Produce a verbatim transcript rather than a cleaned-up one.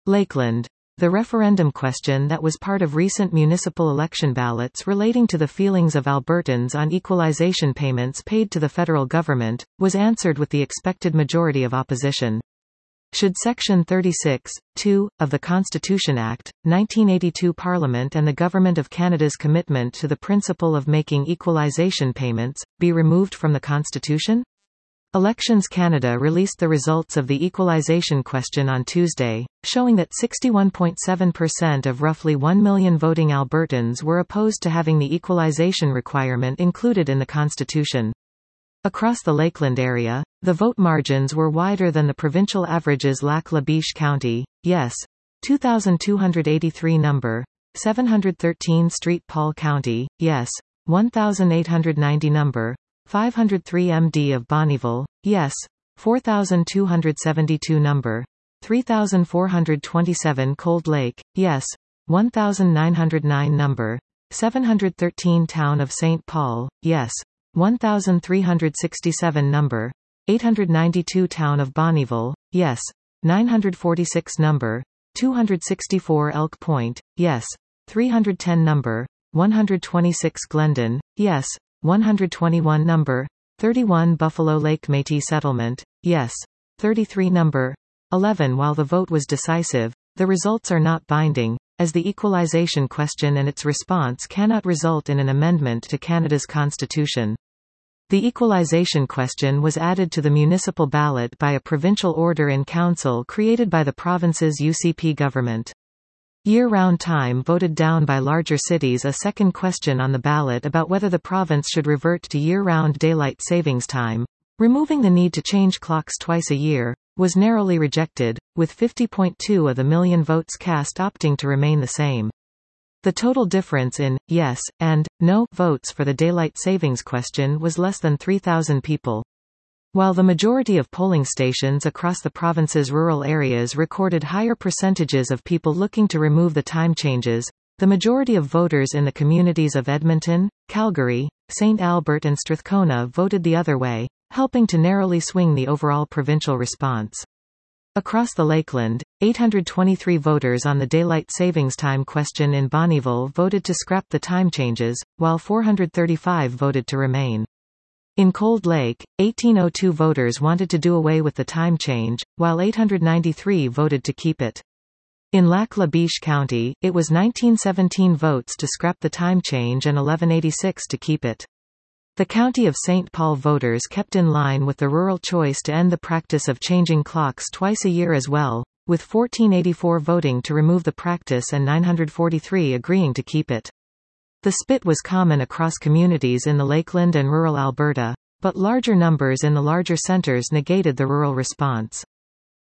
Lakeland. The referendum question that was part of recent municipal election ballots relating to the feelings of Albertans on equalization payments paid to the federal government, was answered with the expected majority of opposition. Should Section thirty-six point two, of the Constitution Act, nineteen eighty-two Parliament and the Government of Canada's commitment to the principle of making equalization payments, be removed from the Constitution? Elections Canada released the results of the equalization question on Tuesday, showing that sixty-one point seven percent of roughly one million voting Albertans were opposed to having the equalization requirement included in the Constitution. Across the Lakeland area, the vote margins were wider than the provincial averages. Lac La Biche County, yes, two thousand two hundred eighty-three number, seven hundred thirteen Street Paul County, yes, one thousand eight hundred ninety number, five hundred three M D of Bonnyville, yes, four thousand two hundred seventy-two number, three thousand four hundred twenty-seven Cold Lake, yes, one thousand nine hundred nine number, seven hundred thirteen Town of Saint Paul, yes, one thousand three hundred sixty-seven number, eight hundred ninety-two Town of Bonnyville, yes, nine hundred forty-six number, two hundred sixty-four Elk Point, yes, three hundred ten number, one hundred twenty-six Glendon, yes, one hundred twenty-one number, thirty-one Buffalo Lake Métis Settlement, yes, thirty-three number, eleven. While the vote was decisive, the results are not binding, as the equalization question and its response cannot result in an amendment to Canada's constitution. The equalization question was added to the municipal ballot by a provincial order in council created by the province's U C P government. Year-round time voted down by larger cities. A second question on the ballot about whether the province should revert to year-round daylight savings time, removing the need to change clocks twice a year, was narrowly rejected, with fifty point two of the million votes cast opting to remain the same. The total difference in yes and no votes for the daylight savings question was less than three thousand people. While the majority of polling stations across the province's rural areas recorded higher percentages of people looking to remove the time changes, the majority of voters in the communities of Edmonton, Calgary, Saint Albert and Strathcona voted the other way, helping to narrowly swing the overall provincial response. Across the Lakeland, eight hundred twenty-three voters on the daylight savings time question in Bonnyville voted to scrap the time changes, while four hundred thirty-five voted to remain. In Cold Lake, eighteen oh two voters wanted to do away with the time change, while eight hundred ninety-three voted to keep it. In Lac La Biche County, it was nineteen seventeen votes to scrap the time change and eleven eighty-six to keep it. The County of Saint Paul voters kept in line with the rural choice to end the practice of changing clocks twice a year as well, with fourteen eighty-four voting to remove the practice and nine hundred forty-three agreeing to keep it. The split was common across communities in the Lakeland and rural Alberta, but larger numbers in the larger centres negated the rural response.